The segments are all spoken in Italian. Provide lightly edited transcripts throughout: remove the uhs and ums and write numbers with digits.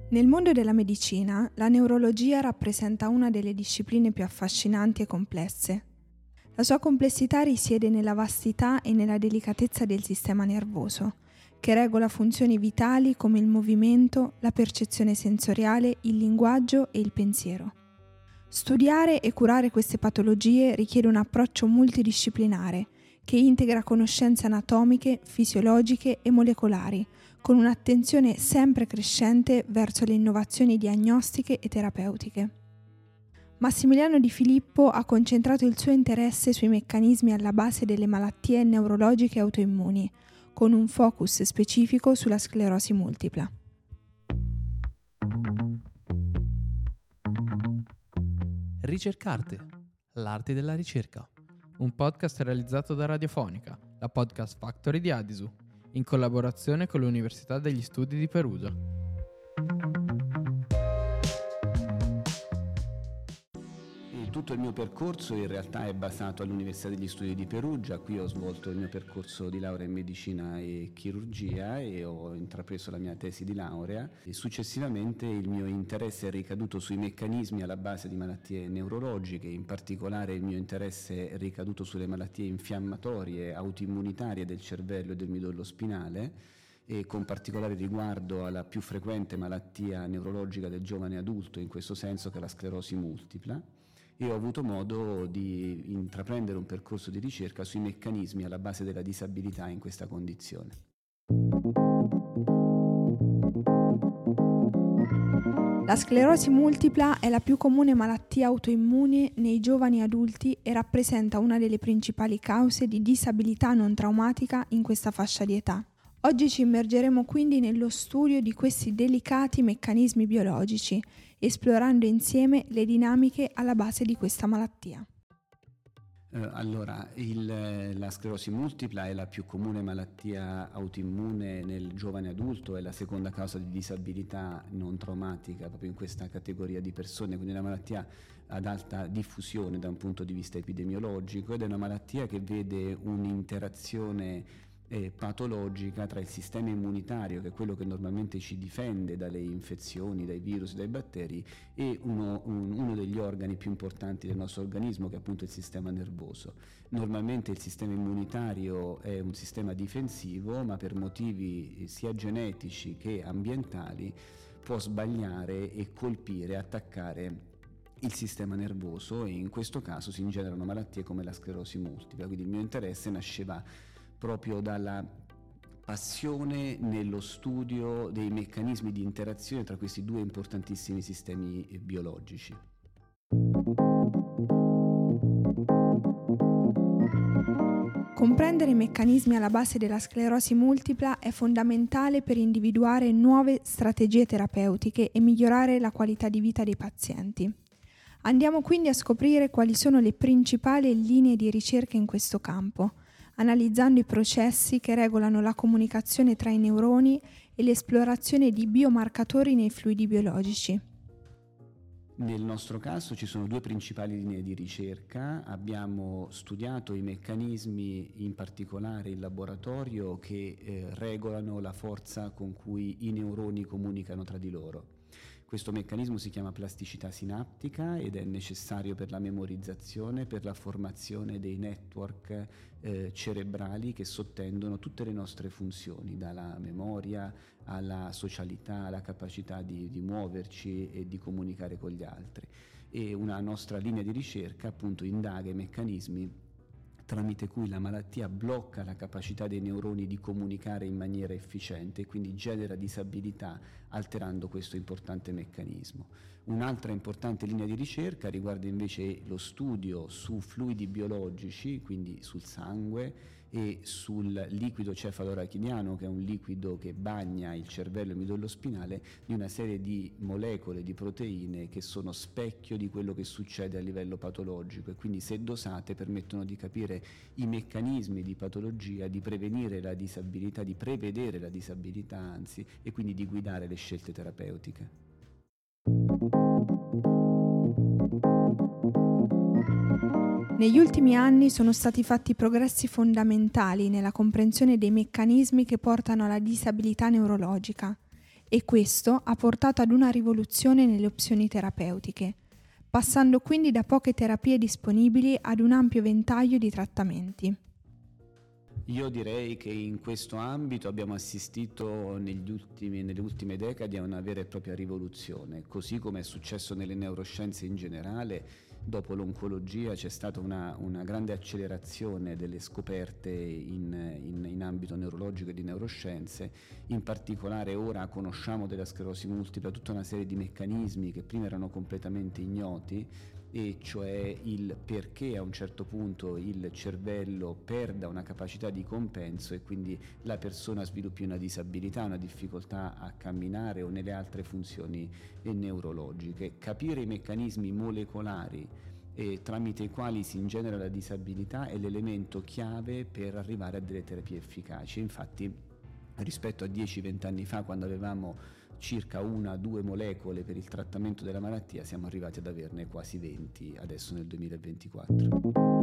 Nel mondo della medicina, la neurologia rappresenta una delle discipline più affascinanti e complesse. La sua complessità risiede nella vastità e nella delicatezza del sistema nervoso, che regola funzioni vitali come il movimento, la percezione sensoriale, il linguaggio e il pensiero. Studiare e curare queste patologie richiede un approccio multidisciplinare che integra conoscenze anatomiche, fisiologiche e molecolari, con un'attenzione sempre crescente verso le innovazioni diagnostiche e terapeutiche. Massimiliano Di Filippo ha concentrato il suo interesse sui meccanismi alla base delle malattie neurologiche autoimmuni, con un focus specifico sulla sclerosi multipla. Ricercarte, l'arte della ricerca. Un podcast realizzato da Radiofonica, la Podcast Factory di Adisu, in collaborazione con l'Università degli Studi di Perugia. Tutto il mio percorso in realtà è basato all'Università degli Studi di Perugia. Qui ho svolto il mio percorso di laurea in medicina e chirurgia e ho intrapreso la mia tesi di laurea. E successivamente il mio interesse è ricaduto sui meccanismi alla base di malattie neurologiche, in particolare il mio interesse è ricaduto sulle malattie infiammatorie, autoimmunitarie del cervello e del midollo spinale, e con particolare riguardo alla più frequente malattia neurologica del giovane adulto, in questo senso, che è la sclerosi multipla. E ho avuto modo di intraprendere un percorso di ricerca sui meccanismi alla base della disabilità in questa condizione. La sclerosi multipla è la più comune malattia autoimmune nei giovani adulti e rappresenta una delle principali cause di disabilità non traumatica in questa fascia di età. Oggi ci immergeremo quindi nello studio di questi delicati meccanismi biologici, esplorando insieme le dinamiche alla base di questa malattia. La sclerosi multipla è la più comune malattia autoimmune nel giovane adulto, è la seconda causa di disabilità non traumatica proprio in questa categoria di persone, quindi è una malattia ad alta diffusione da un punto di vista epidemiologico ed è una malattia che vede un'interazione patologica tra il sistema immunitario, che è quello che normalmente ci difende dalle infezioni, dai virus, dai batteri, e uno degli organi più importanti del nostro organismo, che è appunto il sistema nervoso. Normalmente il sistema immunitario è un sistema difensivo, ma per motivi sia genetici che ambientali può sbagliare e colpire, attaccare il sistema nervoso, e in questo caso si ingenerano malattie come la sclerosi multipla. Quindi il mio interesse nasceva proprio dalla passione nello studio dei meccanismi di interazione tra questi due importantissimi sistemi biologici. Comprendere i meccanismi alla base della sclerosi multipla è fondamentale per individuare nuove strategie terapeutiche e migliorare la qualità di vita dei pazienti. Andiamo quindi a scoprire quali sono le principali linee di ricerca in questo campo, analizzando i processi che regolano la comunicazione tra i neuroni e l'esplorazione di biomarcatori nei fluidi biologici. Nel nostro caso ci sono due principali linee di ricerca. Abbiamo studiato i meccanismi, in particolare in laboratorio, che regolano la forza con cui i neuroni comunicano tra di loro. Questo meccanismo si chiama plasticità sinaptica ed è necessario per la memorizzazione, per la formazione dei network cerebrali che sottendono tutte le nostre funzioni, dalla memoria alla socialità, alla capacità di muoverci e di comunicare con gli altri. E una nostra linea di ricerca appunto indaga i meccanismi tramite cui la malattia blocca la capacità dei neuroni di comunicare in maniera efficiente e quindi genera disabilità alterando questo importante meccanismo. Un'altra importante linea di ricerca riguarda invece lo studio su fluidi biologici, quindi sul sangue e sul liquido cefaloarachidiniano, che è un liquido che bagna il cervello e il midollo spinale, di una serie di molecole, di proteine che sono specchio di quello che succede a livello patologico e quindi, se dosate, permettono di capire i meccanismi di patologia, di prevenire la disabilità, di prevedere la disabilità anzi, e quindi di guidare le scelte terapeutiche. Negli ultimi anni sono stati fatti progressi fondamentali nella comprensione dei meccanismi che portano alla disabilità neurologica e questo ha portato ad una rivoluzione nelle opzioni terapeutiche, passando quindi da poche terapie disponibili ad un ampio ventaglio di trattamenti. Io direi che in questo ambito abbiamo assistito nelle ultime decadi a una vera e propria rivoluzione, così come è successo nelle neuroscienze in generale. Dopo l'oncologia c'è stata una grande accelerazione delle scoperte in ambito neurologico e di neuroscienze. In particolare ora conosciamo della sclerosi multipla tutta una serie di meccanismi che prima erano completamente ignoti, e cioè il perché a un certo punto il cervello perda una capacità di compenso e quindi la persona sviluppi una disabilità, una difficoltà a camminare o nelle altre funzioni neurologiche. Capire i meccanismi molecolari tramite i quali si ingenera la disabilità è l'elemento chiave per arrivare a delle terapie efficaci. Infatti, rispetto a 10-20 anni fa, quando avevamo circa 1-2 molecole per il trattamento della malattia, siamo arrivati ad averne quasi 20 adesso nel 2024.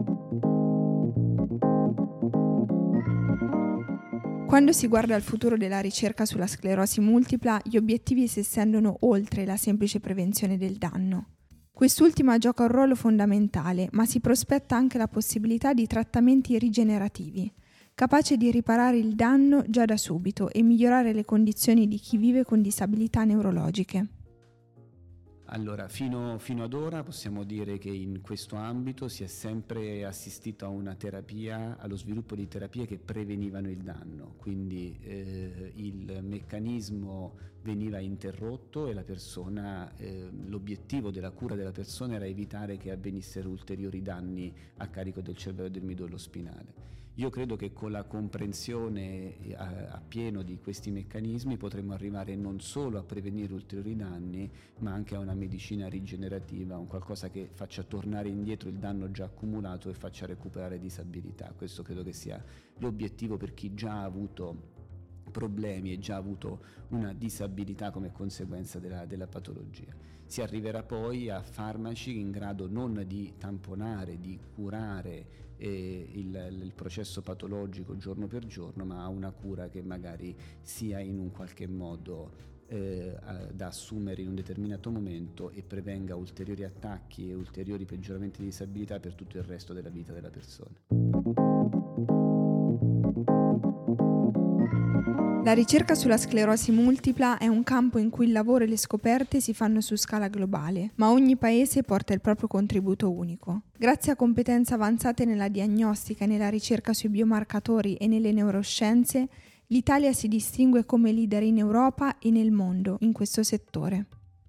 Quando si guarda al futuro della ricerca sulla sclerosi multipla, gli obiettivi si estendono oltre la semplice prevenzione del danno. Quest'ultima gioca un ruolo fondamentale, ma si prospetta anche la possibilità di trattamenti rigenerativi, capace di riparare il danno già da subito e migliorare le condizioni di chi vive con disabilità neurologiche. Allora, fino ad ora possiamo dire che in questo ambito si è sempre assistito a una terapia, allo sviluppo di terapie che prevenivano il danno, quindi il meccanismo veniva interrotto e la persona, l'obiettivo della cura della persona era evitare che avvenissero ulteriori danni a carico del cervello e del midollo spinale. Io credo che con la comprensione appieno di questi meccanismi potremo arrivare non solo a prevenire ulteriori danni, ma anche a una medicina rigenerativa, un qualcosa che faccia tornare indietro il danno già accumulato e faccia recuperare disabilità. Questo credo che sia l'obiettivo per chi già ha avuto problemi e già ha avuto una disabilità come conseguenza della patologia. Si arriverà poi a farmaci in grado non di tamponare, di curare il processo patologico giorno per giorno, ma a una cura che magari sia in un qualche modo da assumere in un determinato momento e prevenga ulteriori attacchi e ulteriori peggioramenti di disabilità per tutto il resto della vita della persona. La ricerca sulla sclerosi multipla è un campo in cui il lavoro e le scoperte si fanno su scala globale, ma ogni paese porta il proprio contributo unico. Grazie a competenze avanzate nella diagnostica e nella ricerca sui biomarcatori e nelle neuroscienze, l'Italia si distingue come leader in Europa e nel mondo in questo settore.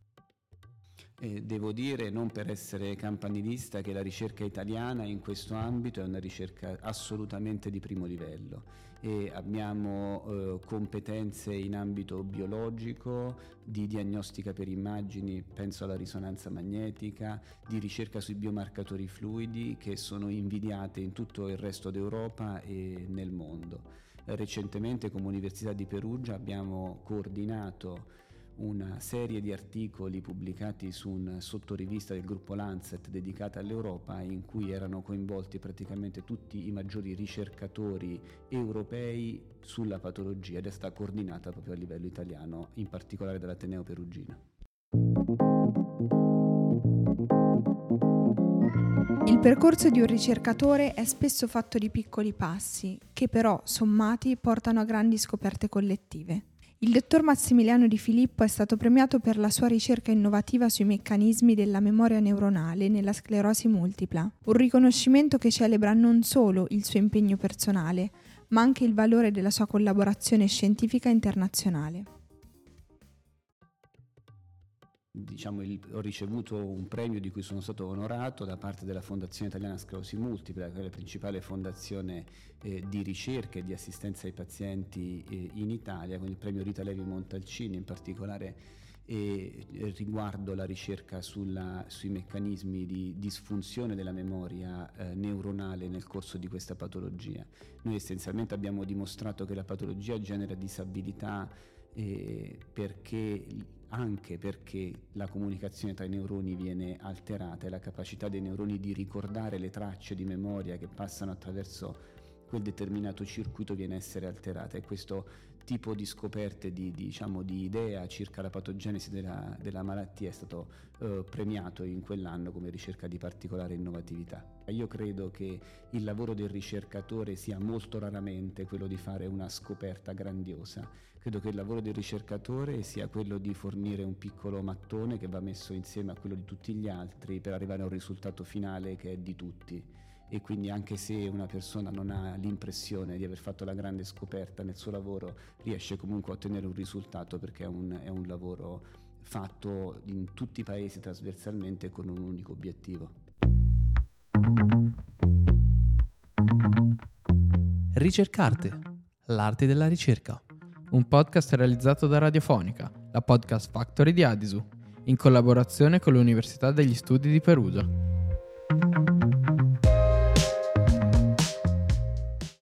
Devo dire, non per essere campanilista, che la ricerca italiana in questo ambito è una ricerca assolutamente di primo livello e abbiamo competenze in ambito biologico, di diagnostica per immagini, penso alla risonanza magnetica, di ricerca sui biomarcatori fluidi che sono invidiate in tutto il resto d'Europa e nel mondo. Recentemente come Università di Perugia abbiamo coordinato una serie di articoli pubblicati su una sottorivista del gruppo Lancet dedicata all'Europa, in cui erano coinvolti praticamente tutti i maggiori ricercatori europei sulla patologia ed è stata coordinata proprio a livello italiano, in particolare dall'Ateneo Perugino. Il percorso di un ricercatore è spesso fatto di piccoli passi, che però, sommati, portano a grandi scoperte collettive. Il dottor Massimiliano Di Filippo è stato premiato per la sua ricerca innovativa sui meccanismi della memoria neuronale nella sclerosi multipla, un riconoscimento che celebra non solo il suo impegno personale, ma anche il valore della sua collaborazione scientifica internazionale. Ho ricevuto un premio di cui sono stato onorato da parte della Fondazione Italiana Sclerosi Multipla, che è la principale fondazione di ricerca e di assistenza ai pazienti in Italia, con il premio Rita Levi Montalcini in particolare riguardo la ricerca sui meccanismi di disfunzione della memoria neuronale nel corso di questa patologia. Noi essenzialmente abbiamo dimostrato che la patologia genera disabilità anche perché la comunicazione tra i neuroni viene alterata e la capacità dei neuroni di ricordare le tracce di memoria che passano attraverso quel determinato circuito viene a essere alterata, e questo tipo di scoperte, di idea circa la patogenesi della malattia è stato premiato in quell'anno come ricerca di particolare innovatività. Io credo che il lavoro del ricercatore sia molto raramente quello di fare una scoperta grandiosa. Credo che il lavoro del ricercatore sia quello di fornire un piccolo mattone che va messo insieme a quello di tutti gli altri per arrivare a un risultato finale che è di tutti. E quindi anche se una persona non ha l'impressione di aver fatto la grande scoperta nel suo lavoro, riesce comunque a ottenere un risultato, perché è un lavoro fatto in tutti i paesi trasversalmente con un unico obiettivo. Ricercarte, l'arte della ricerca. Un podcast realizzato da Radiofonica, la podcast factory di Adisu, in collaborazione con l'Università degli Studi di Perugia.